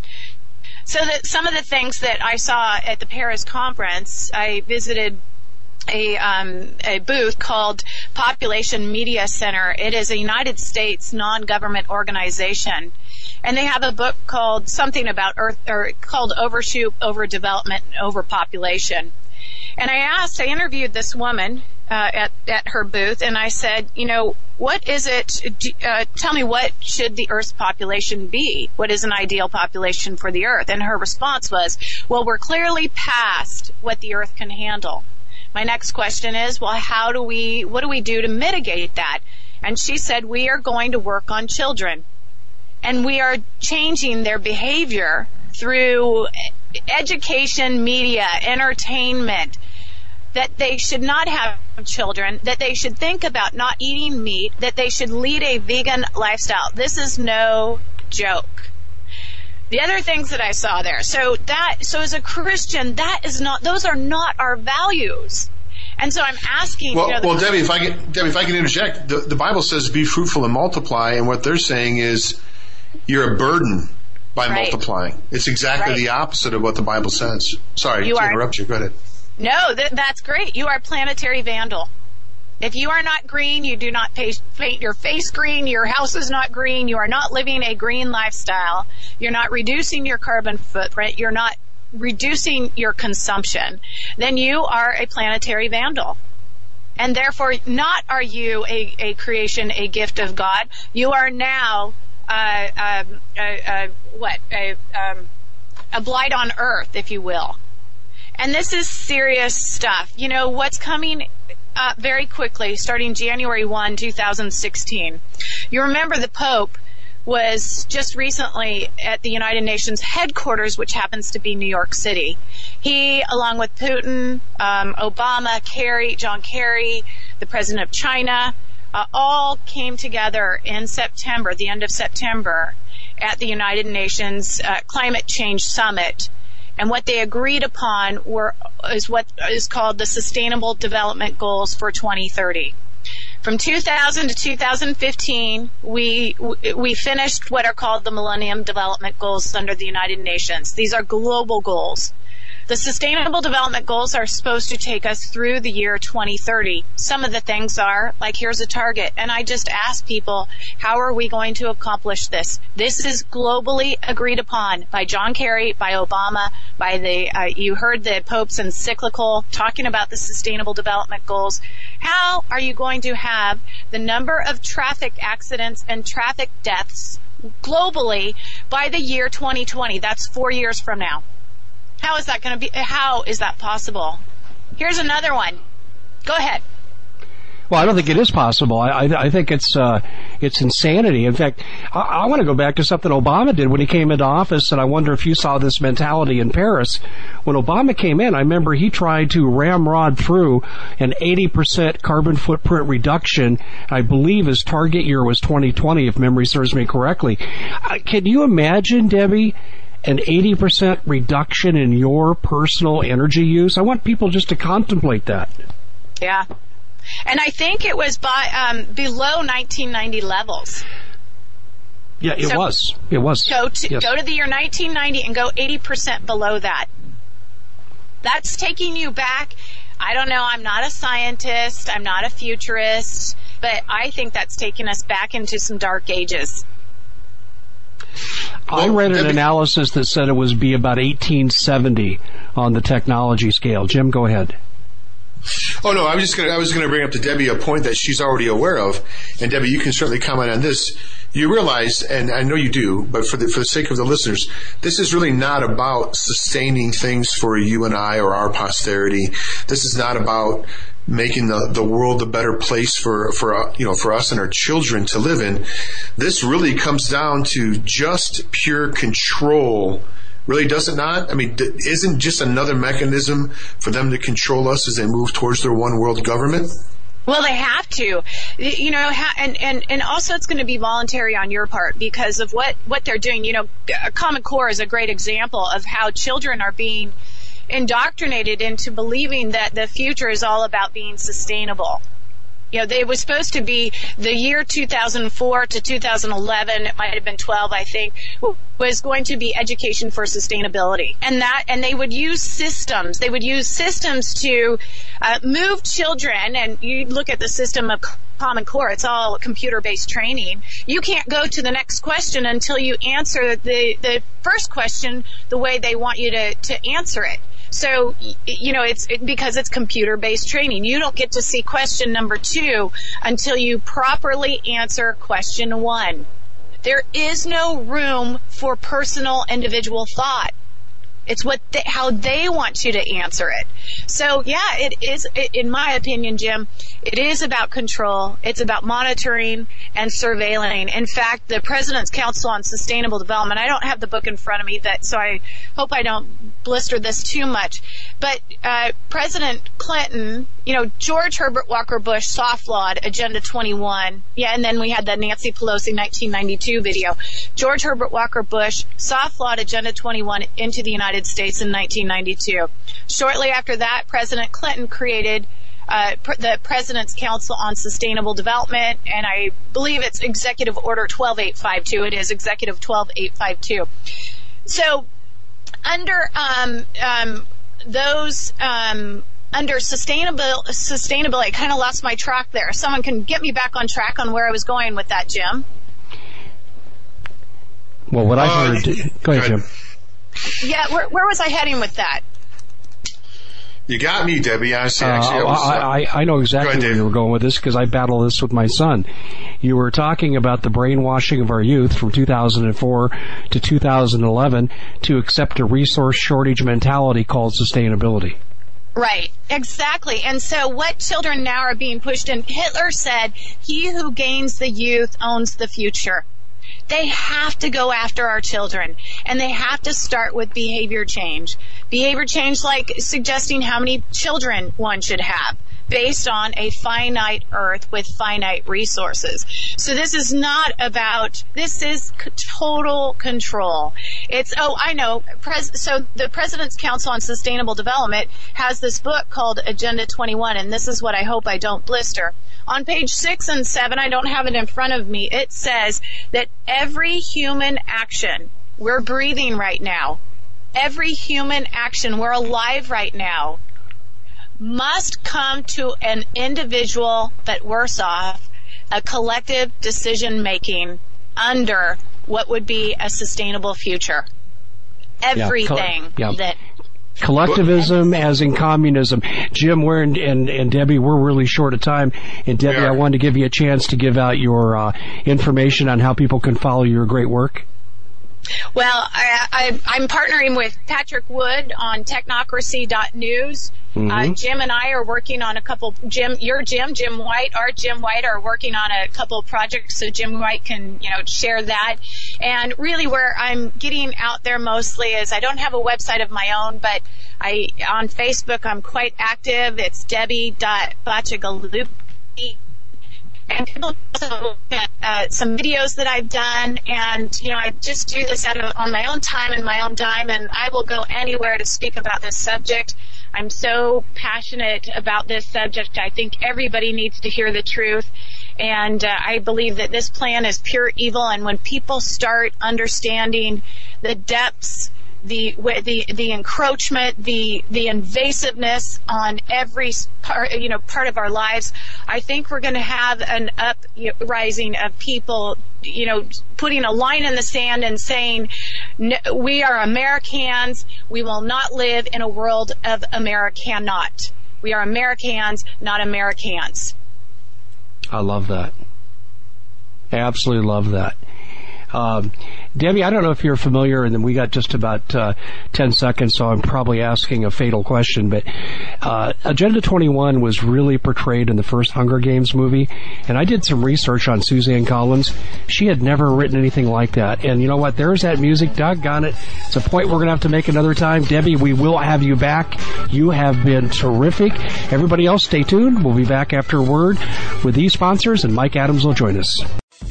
So that some of the things that I saw at the Paris conference, I visited a um, a booth called Population Media Center. It is a United States non-government organization, and they have a book called something about Earth, or called Overshoot, Overdevelopment, and Overpopulation. And I asked, I interviewed this woman uh, at at her booth, and I said, you know, what is it? Uh, tell me, what should the Earth's population be? What is an ideal population for the Earth? And her response was, well, we're clearly past what the Earth can handle. My next question is, well, how do we, what do we do to mitigate that? And she said, we are going to work on children. And we are changing their behavior through education, media, entertainment, that they should not have children, that they should think about not eating meat, that they should lead a vegan lifestyle. This is no joke. The other things that I saw there. So that, so as a Christian, that is not, those are not our values. And so I'm asking, well, you know, well, Debbie, if I can, Debbie, if I can interject, the, the Bible says be fruitful and multiply, and what they're saying is you're a burden by right. multiplying. It's exactly right. the opposite of what the Bible says. Sorry you to are, interrupt you. Go ahead. No, that, that's great. You are a planetary vandal. If you are not green, you do not paint your face green, your house is not green, you are not living a green lifestyle, you're not reducing your carbon footprint, you're not reducing your consumption, then you are a planetary vandal. And therefore, not are you a, a creation, a gift of God. You are now, uh, um, uh, uh, what, a, um, a blight on earth, if you will. And this is serious stuff. You know, what's coming up very quickly, starting January first, two thousand sixteen. You remember the Pope was just recently at the United Nations headquarters, which happens to be New York City. He, along with Putin, um, Obama, Kerry, John Kerry, the president of China, uh, all came together in September, the end of September, at the United Nations uh, Climate Change Summit. And what they agreed upon were is what is called the Sustainable Development Goals for twenty thirty. From two thousand to two thousand fifteen, we we finished what are called the Millennium Development Goals under the United Nations. These are global goals. The Sustainable Development Goals are supposed to take us through the year twenty thirty. Some of the things are, like, here's a target. And I just ask people, how are we going to accomplish this? This is globally agreed upon by John Kerry, by Obama, by the, uh, you heard the Pope's encyclical talking about the Sustainable Development Goals. How are you going to have the number of traffic accidents and traffic deaths globally by the year twenty twenty? That's four years from now. How is that going to be? How is that possible? Here's another one. Go ahead. Well, I don't think it is possible. I, I, I think it's uh, it's insanity. In fact, I, I want to go back to something Obama did when he came into office, and I wonder if you saw this mentality in Paris. When Obama came in, I remember he tried to ramrod through an eighty percent carbon footprint reduction. I believe his target year was twenty twenty, if memory serves me correctly. Uh, can you imagine, Debbie, an eighty percent reduction in your personal energy use? I want people just to contemplate that. Yeah. And I think it was by um, below nineteen ninety levels. Yeah, it so was. It was. Go to, yes. go to the year nineteen ninety and go eighty percent below that. That's taking you back. I don't know. I'm not a scientist. I'm not a futurist. But I think that's taking us back into some dark ages. I read an analysis that said it would be about eighteen seventy on the technology scale. Jim, go ahead. Oh no, I was just going. I was going to bring up to Debbie a point that she's already aware of, and Debbie, you can certainly comment on this. You realize, and I know you do, but for the for the sake of the listeners, this is really not about sustaining things for you and I or our posterity. This is not about making the, the world a better place for, for, uh, you know, for us and our children to live in. This really comes down to just pure control. Really, does it not? I mean, isn't just another mechanism for them to control us as they move towards their one world government? Well, they have to, you know, and, and, and also it's going to be voluntary on your part because of what, what they're doing. You know, Common Core is a great example of how children are being indoctrinated into believing that the future is all about being sustainable. You know, they were supposed to be the year two thousand four to two thousand eleven, it might have been twelve, I think, was going to be education for sustainability. And that, and they would use systems. They would use systems to uh, move children, and you look at the system of Common Core, it's all computer-based training. You can't go to the next question until you answer the, the first question the way they want you to, to answer it. So, you know, it's it, because it's computer-based training. You don't get to see question number two until you properly answer question one. There is no room for personal individual thought. It's what they, how they want you to answer it. So, yeah, it is, it, in my opinion, Jim, it is about control. It's about monitoring and surveilling. In fact, the President's Council on Sustainable Development, I don't have the book in front of me, that, so I hope I don't blister this too much. But uh, President Clinton, you know, George Herbert Walker Bush soft-lawed Agenda twenty-one. Yeah, and then we had the Nancy Pelosi nineteen ninety-two video. George Herbert Walker Bush soft-lawed Agenda twenty-one into the United States in nineteen ninety-two. Shortly after that, President Clinton created uh, pr- the President's Council on Sustainable Development, and I believe it's Executive Order twelve eight five two. It is Executive twelve eight five two. So, under um, um, those um, under sustainable sustainability, I kind of lost my track there. Someone can get me back on track on where I was going with that, Jim. Well, what I Uh, heard. Go ahead, Jim. Yeah, where, where was I heading with that? You got me, Debbie. I see. Uh, Actually, I, was, uh, I, I, I know exactly Go ahead, where Dave. you were going with this because I battle this with my son. You were talking about the brainwashing of our youth from two thousand four to two thousand eleven to accept a resource shortage mentality called sustainability. Right, exactly. And so what children now are being pushed in, Hitler said, he who gains the youth owns the future. They have to go after our children, and they have to start with behavior change. Behavior change like suggesting how many children one should have based on a finite earth with finite resources. So this is not about, this is c- total control. It's, oh, I know. Pres- so the President's Council on Sustainable Development has this book called Agenda twenty-one, and this is what I hope I don't blister. On page six and seven, I don't have it in front of me, it says that every human action, we're breathing right now, every human action, we're alive right now, must come to an individual, but worse off, a collective decision making under what would be a sustainable future. Everything Yeah, co- yeah. that Collectivism as in communism. Jim, we're in, and, and Debbie, we're really short of time. And Debbie, Yeah. I wanted to give you a chance to give out your uh, information on how people can follow your great work. Well, I, I, I'm partnering with Patrick Wood on technocracy dot news. Mm-hmm. Uh, Jim and I are working on a couple, Jim, your Jim, Jim White, our Jim White are working on a couple of projects so Jim White can, you know, share that. And really where I'm getting out there mostly is I don't have a website of my own, but I, on Facebook, I'm quite active. It's debbie dot bacigalupi. And people also look at uh, some videos that I've done, and you know, I just do this out of, on my own time and my own dime, and I will go anywhere to speak about this subject. I'm so passionate about this subject. I think everybody needs to hear the truth, and uh, I believe that this plan is pure evil. And when people start understanding the depths, the the the encroachment, the the invasiveness on every part, you know, part of our lives, I think we're going to have an uprising of people, you know, putting a line in the sand and saying, no, we are Americans. We will not live in a world of Americanot. We are Americans, not Americans. I love that. Absolutely love that. Um, Debbie, I don't know if you're familiar, and then we got just about uh, ten seconds, so I'm probably asking a fatal question, but uh, Agenda twenty-one was really portrayed in the first Hunger Games movie, and I did some research on Suzanne Collins. She had never written anything like that, and you know what? There's that music. Doggone it. It's a point we're going to have to make another time. Debbie, we will have you back. You have been terrific. Everybody else, stay tuned. We'll be back after a word with these sponsors, and Mike Adams will join us.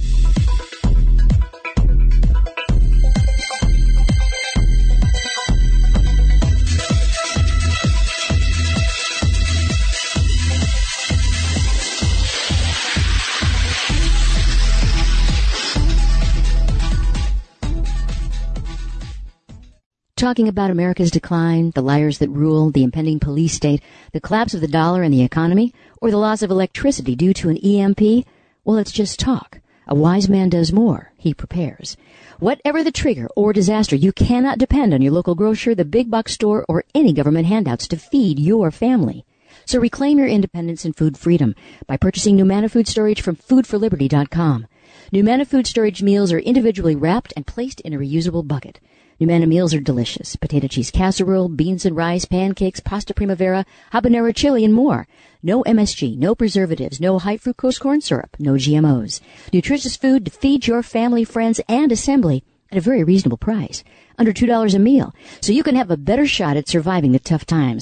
Talking about America's decline, the liars that rule, the impending police state, the collapse of the dollar and the economy, or the loss of electricity due to an E M P? Well, it's just talk. A wise man does more. He prepares. Whatever the trigger or disaster, you cannot depend on your local grocer, the big box store, or any government handouts to feed your family. So reclaim your independence and food freedom by purchasing Numanna Food Storage from food for liberty dot com. Numanna Food Storage meals are individually wrapped and placed in a reusable bucket. Numanna meals are delicious. Potato cheese casserole, beans and rice, pancakes, pasta primavera, habanero chili, and more. No M S G, no preservatives, no high fructose corn syrup, no G M Os. Nutritious food to feed your family, friends, and assembly at a very reasonable price. Under two dollars a meal. So you can have a better shot at surviving the tough times.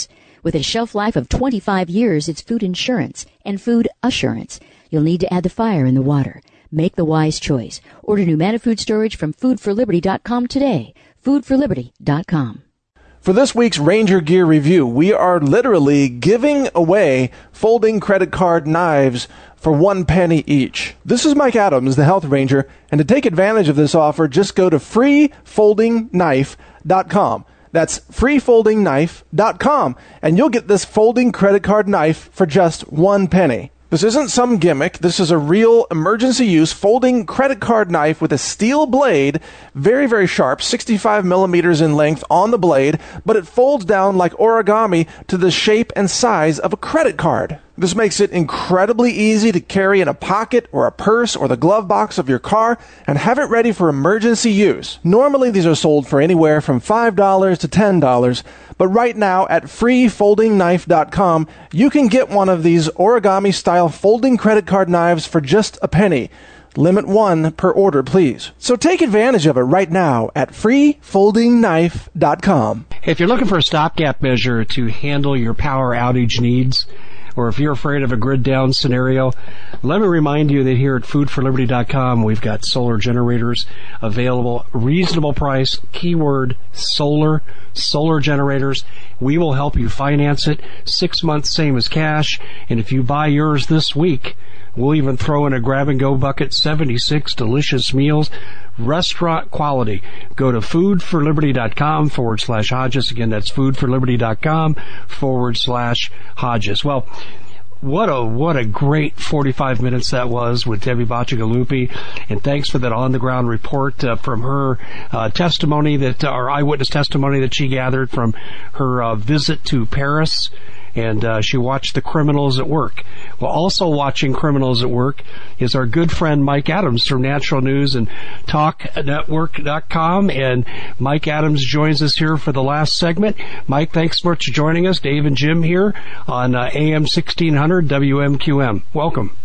With a shelf life of twenty-five years, it's food insurance and food assurance. You'll need to add the fire in the water. Make the wise choice. Order Numana Food Storage from food for liberty dot com today. food for liberty dot com. For this week's Ranger Gear Review, we are literally giving away folding credit card knives for one penny each. This is Mike Adams, the Health Ranger, and to take advantage of this offer, just go to free folding knife dot com. That's free folding knife dot com, and you'll get this folding credit card knife for just one penny. This isn't some gimmick. This is a real emergency use folding credit card knife with a steel blade, very, very sharp, sixty-five millimeters in length on the blade, but it folds down like origami to the shape and size of a credit card. This makes it incredibly easy to carry in a pocket or a purse or the glove box of your car and have it ready for emergency use. Normally these are sold for anywhere from five dollars to ten dollars, but right now at free folding knife dot com, you can get one of these origami-style folding credit card knives for just a penny. Limit one per order, please. So take advantage of it right now at free folding knife dot com. If you're looking for a stopgap measure to handle your power outage needs, or if you're afraid of a grid down scenario, let me remind you that here at food for liberty dot com, we've got solar generators available, reasonable price, keyword solar, solar generators. We will help you finance it, six months same as cash, and if you buy yours this week, we'll even throw in a grab-and-go bucket, seventy-six delicious meals, restaurant quality. Go to food for liberty dot com forward slash Hodges. Again, that's food for liberty dot com forward slash Hodges. Well, what a what a great forty-five minutes that was with Debbie Bacigalupi, and thanks for that on-the-ground report uh, from her uh, testimony, that our eyewitness testimony that she gathered from her uh, visit to Paris. And uh, she watched the criminals at work. Well, also watching criminals at work is our good friend Mike Adams from Natural News and talk network dot com. And Mike Adams joins us here for the last segment. Mike, thanks so much for joining us. Dave and Jim here on uh, A M sixteen hundred W M Q M. Welcome.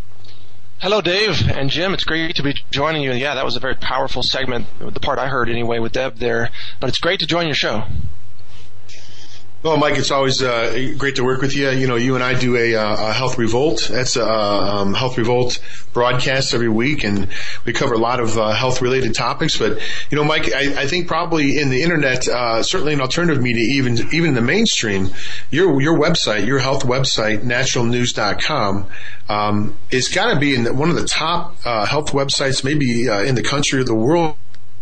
Hello, Dave and Jim. It's great to be joining you. Yeah, that was a very powerful segment, the part I heard anyway with Deb there. But it's great to join your show. Well, Mike, it's always uh, great to work with you. You know, you and I do a, uh, a Health Revolt. That's a um, Health Revolt broadcast every week, and we cover a lot of uh, health-related topics. But, you know, Mike, I, I think probably in the Internet, uh, certainly in alternative media, even even in the mainstream, your your website, your health website, natural news dot com, um, it's got to be in the, one of the top uh, health websites, maybe uh, in the country or the world.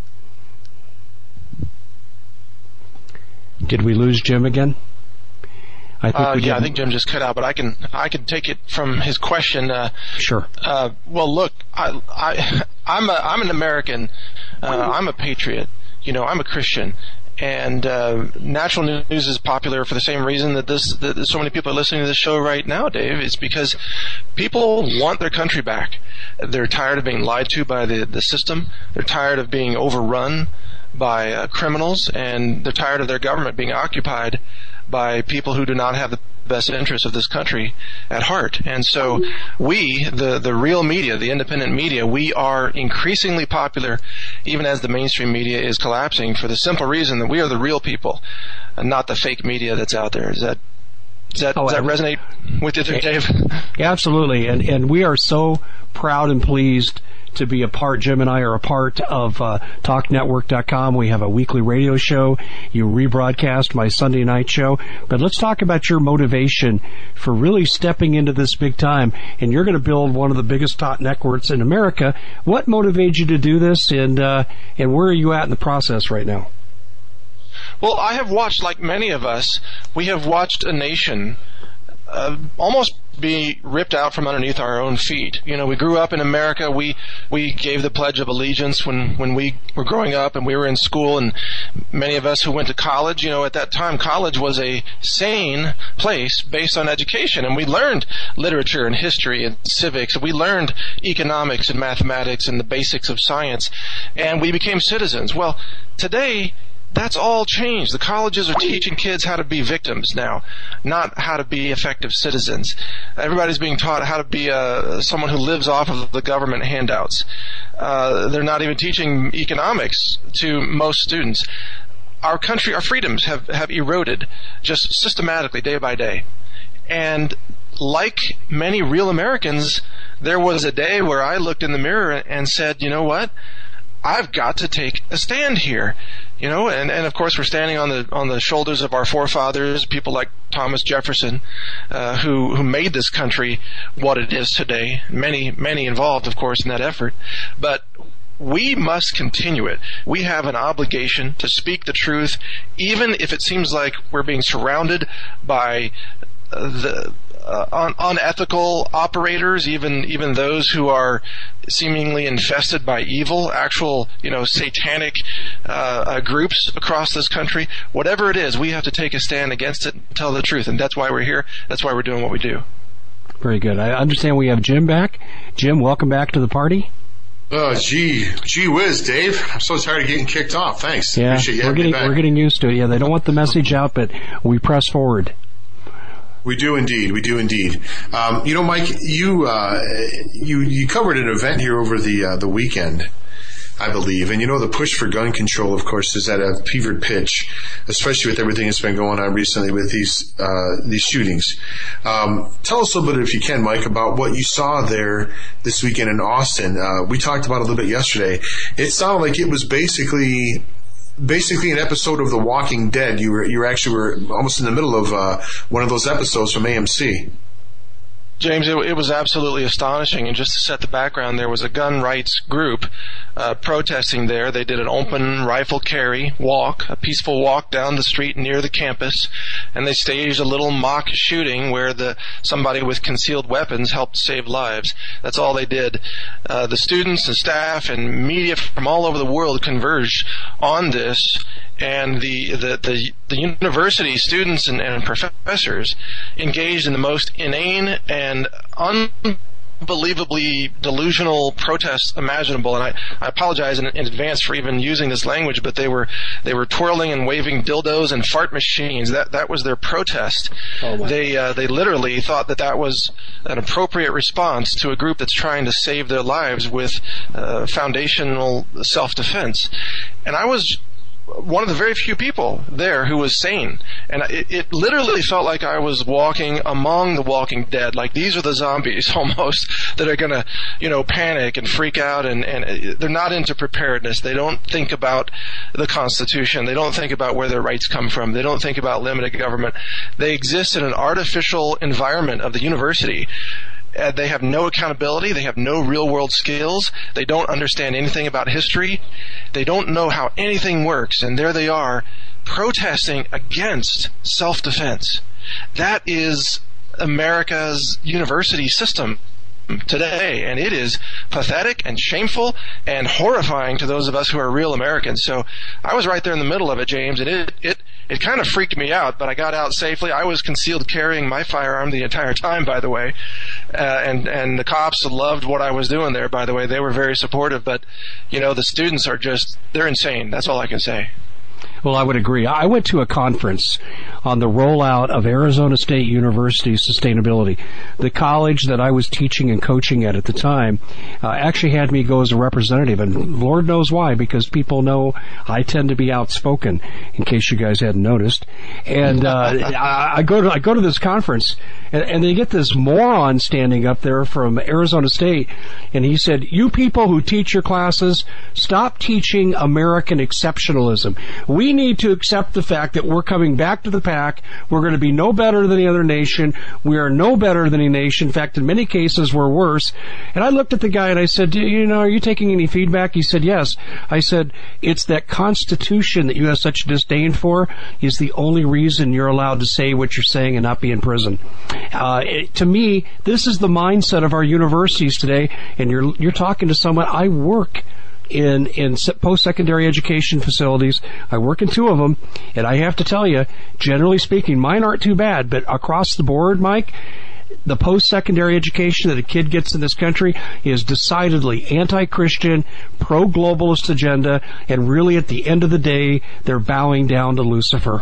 Did we lose Jim again? I think uh, we yeah, I think Jim just cut out, but I can I can take it from his question. Uh, sure. Uh, well, look, I I I'm a I'm an American. Uh, I'm a patriot. You know, I'm a Christian, and uh, Natural News is popular for the same reason that this that so many people are listening to this show right now, Dave. It's because people want their country back. They're tired of being lied to by the the system. They're tired of being overrun by uh, criminals, and they're tired of their government being occupied by people who do not have the best interests of this country at heart. And so we, the, the real media, the independent media, we are increasingly popular even as the mainstream media is collapsing, for the simple reason that we are the real people and not the fake media that's out there. Is that Does that, oh, does that resonate with you there, Dave? Absolutely. And, and we are so proud and pleased to be a part, Jim and I are a part of uh, talk network dot com. We have a weekly radio show. You rebroadcast my Sunday night show. But let's talk about your motivation for really stepping into this big time. And you're going to build one of the biggest talk networks in America. What motivates you to do this, and uh, and where are you at in the process right now? Well, I have watched, like many of us, we have watched a nation uh, almost be ripped out from underneath our own feet. You know, we grew up in America. We we gave the Pledge of Allegiance when, when we were growing up and we were in school, and many of us who went to college, you know, at that time, college was a sane place based on education, and we learned literature and history and civics, and we learned economics and mathematics and the basics of science, and we became citizens. Well, today, that's all changed. The colleges are teaching kids how to be victims now, not how to be effective citizens. Everybody's being taught how to be uh, someone who lives off of the government handouts. Uh, they're not even teaching economics to most students. our country, our freedoms have, have eroded just systematically day by day. And like many real Americans, there was a day where I looked in the mirror and said, you know what? I've got to take a stand here. You know, and, and of course we're standing on the on the shoulders of our forefathers, people like Thomas Jefferson, uh, who who made this country what it is today. Many many involved, of course, in that effort. But we must continue it. We have an obligation to speak the truth, even if it seems like we're being surrounded by uh, the uh, un- unethical operators, even even those who are seemingly infested by evil, actual, you know, satanic uh, uh, groups across this country. Whatever it is, we have to take a stand against it and tell the truth, and that's why we're here. That's why we're doing what we do. Very good. I understand we have Jim back. Jim, welcome back to the party. Oh, gee, gee whiz, Dave. I'm so tired of getting kicked off. Thanks. Yeah, Appreciate you we're having me getting back. we're getting used to it. Yeah, they don't want the message out, but we press forward. We do indeed. We do indeed. Um, you know, Mike, you uh, you you covered an event here over the uh, the weekend, I believe, and you know the push for gun control, of course, is at a fevered pitch, especially with everything that's been going on recently with these uh, these shootings. Um, tell us a little bit, if you can, Mike, about what you saw there this weekend in Austin. Uh, we talked about it a little bit yesterday. It sounded like it was basically. Basically, an episode of The Walking Dead. You were you were actually were almost in the middle of uh, one of those episodes from A M C. James, it, it was absolutely astonishing. And just to set the background, there was a gun rights group uh, protesting there. They did an open rifle carry walk, a peaceful walk down the street near the campus, and they staged a little mock shooting where the somebody with concealed weapons helped save lives. That's all they did. Uh, the students and staff and media from all over the world converged on this, and the the the, the university students and, and professors engaged in the most inane and unbelievably delusional protests imaginable. And I, I apologize in, in advance for even using this language, but they were they were twirling and waving dildos and fart machines. That that was their protest. Oh, wow. They uh, they literally thought that that was an appropriate response to a group that's trying to save their lives with uh, foundational self-defense. And I was one of the very few people there who was sane. And it, it literally felt like I was walking among the Walking Dead. Like, these are the zombies almost that are going to, you know, panic and freak out, and, and they're not into preparedness. They don't think about the Constitution. They don't think about where their rights come from. They don't think about limited government. They exist in an artificial environment of the university. Uh, they have no accountability. They have no real-world skills. They don't understand anything about history. They don't know how anything works. And there they are protesting against self-defense. That is America's university system today, and it is pathetic and shameful and horrifying to those of us who are real Americans. So I was right there in the middle of it, James, and it it it kind of freaked me out, but I got out safely. I was concealed carrying my firearm the entire time, by the way, uh, and and the cops loved what I was doing there, by the way. They were very supportive, but you know, the students are just, they're insane. That's all I can say. Well, I would agree. I went to a conference on the rollout of Arizona State University's sustainability. The college that I was teaching and coaching at at the time uh, actually had me go as a representative, and Lord knows why, because people know I tend to be outspoken, in case you guys hadn't noticed. And uh, I, I go to I go to this conference, and, and they get this moron standing up there from Arizona State, and he said, "You people who teach your classes, stop teaching American exceptionalism. We need to accept the fact that we're coming back to the pack. We're going to be no better than the other nation. We are no better than any nation. In fact, in many cases, we're worse." And I looked at the guy and I said, "Do you know, are you taking any feedback?" He said, "Yes." I said, "It's that Constitution that you have such disdain for is the only reason you're allowed to say what you're saying and not be in prison." Uh, it, to me, this is the mindset of our universities today, and you're you're talking to someone. I work in in post-secondary education facilities. I work in two of them, and I have to tell you, generally speaking, mine aren't too bad, but across the board, Mike, the post-secondary education that a kid gets in this country is decidedly anti-Christian, pro-globalist agenda, and really at the end of the day, they're bowing down to Lucifer.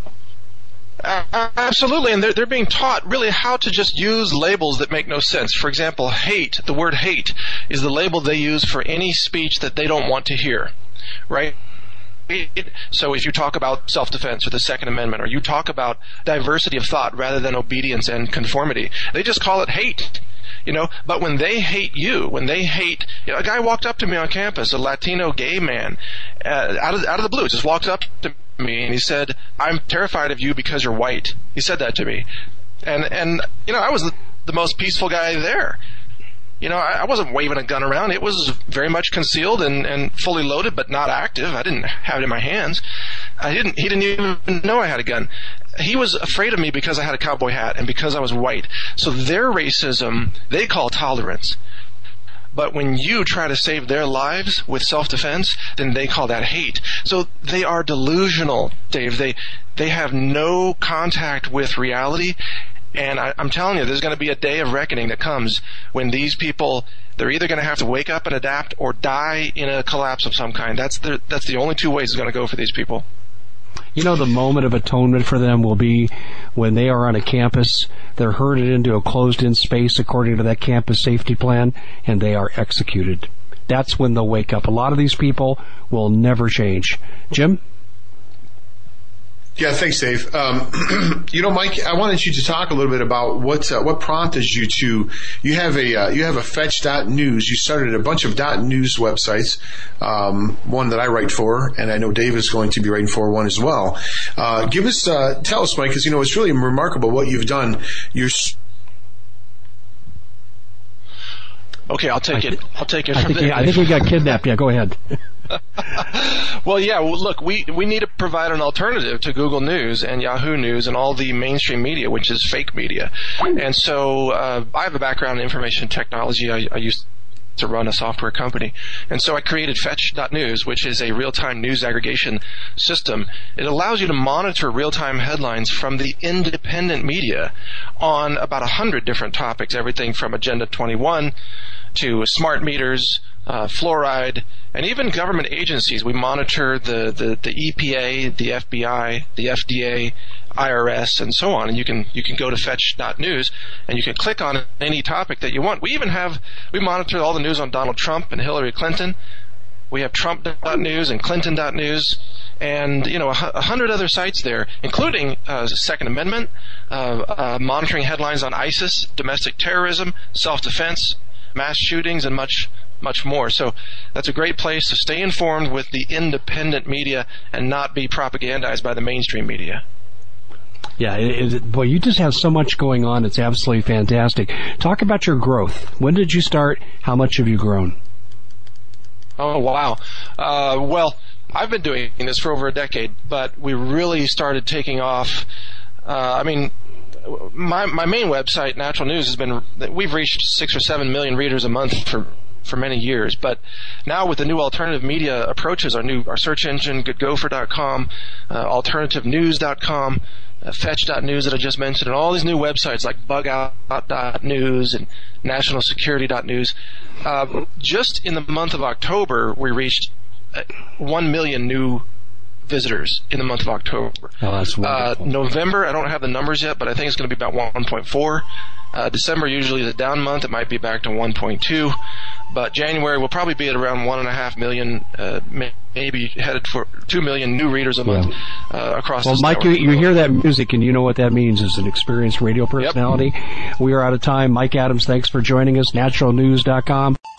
Uh, absolutely, and they're, they're being taught really how to just use labels that make no sense. For example, hate, the word hate, is the label they use for any speech that they don't want to hear, right? So if you talk about self-defense or the Second Amendment, or you talk about diversity of thought rather than obedience and conformity, they just call it hate. You know, but when they hate you, when they hate, you know, a guy walked up to me on campus, a Latino gay man, uh, out of out of the blue, just walked up to me and he said, "I'm terrified of you because you're white." He said that to me, and and you know, I was the, the most peaceful guy there. You know, I, I wasn't waving a gun around. It was very much concealed and, and fully loaded, but not active. I didn't have it in my hands. I didn't. He didn't even know I had a gun. He was afraid of me because I had a cowboy hat and because I was white. So their racism, they call tolerance. But when you try to save their lives with self-defense, then they call that hate. So they are delusional, Dave. They they have no contact with reality. And I, I'm telling you, there's going to be a day of reckoning that comes when these people, they're either going to have to wake up and adapt or die in a collapse of some kind. That's the, that's the only two ways it's going to go for these people. You know, the moment of atonement for them will be when they are on a campus, they're herded into a closed-in space according to that campus safety plan, and they are executed. That's when they'll wake up. A lot of these people will never change. Jim? Yeah, thanks, Dave. Um, you know, Mike, I wanted you to talk a little bit about what uh, what prompted you to. You have a uh, you have a fetch dot news. You started a bunch of .news websites. Um, one that I write for, and I know Dave is going to be writing for one as well. Uh, give us, uh, tell us, Mike, because you know it's really remarkable what you've done. You're Okay, I'll take it. I'll take it I from think, there. I think we got kidnapped. Yeah, go ahead. Well, yeah, well, look, we, we need to provide an alternative to Google News and Yahoo News and all the mainstream media, which is fake media. And so uh, I have a background in information technology. I, I used to run a software company. And so I created fetch dot news, which is a real-time news aggregation system. It allows you to monitor real-time headlines from the independent media on about a hundred different topics, everything from Agenda twenty-one to smart meters, uh, fluoride, and even government agencies. We monitor the, the, the E P A, the F B I, the F D A, I R S, and so on. And you can you can go to fetch dot news and you can click on any topic that you want. We even have we monitor all the news on Donald Trump and Hillary Clinton. We have Trump dot news and Clinton dot news, and you know a, a hundred other sites there, including uh, Second Amendment, uh, uh, monitoring headlines on ISIS, domestic terrorism, self-defense, mass shootings, and much. much more. So that's a great place to stay informed with the independent media and not be propagandized by the mainstream media. Yeah, it, it, boy, you just have so much going on. It's absolutely fantastic. Talk about your growth. When did you start? How much have you grown? Oh, wow. Uh, well, I've been doing this for over a decade, but we really started taking off. Uh, I mean, my my main website, Natural News, has been, we've reached six or seven million readers a month for for many years. But now with the new alternative media approaches, our new our search engine, good gopher dot com, uh, alternative news dot com, uh, fetch dot news that I just mentioned, and all these new websites like bug out dot news and national security dot news. Uh, just in the month of October, we reached uh, one million new visitors in the month of October. Oh, that's wonderful. Uh, November, I don't have the numbers yet, but I think it's going to be about one point four. Uh, December usually is a down month. It might be back to one point two. But January will probably be at around one and a half million, uh, maybe headed for two million new readers a month yeah. uh, across. Well, Mike, you, you hear that music, and you know what that means as an experienced radio personality. Yep. We are out of time. Mike Adams, thanks for joining us. natural news dot com.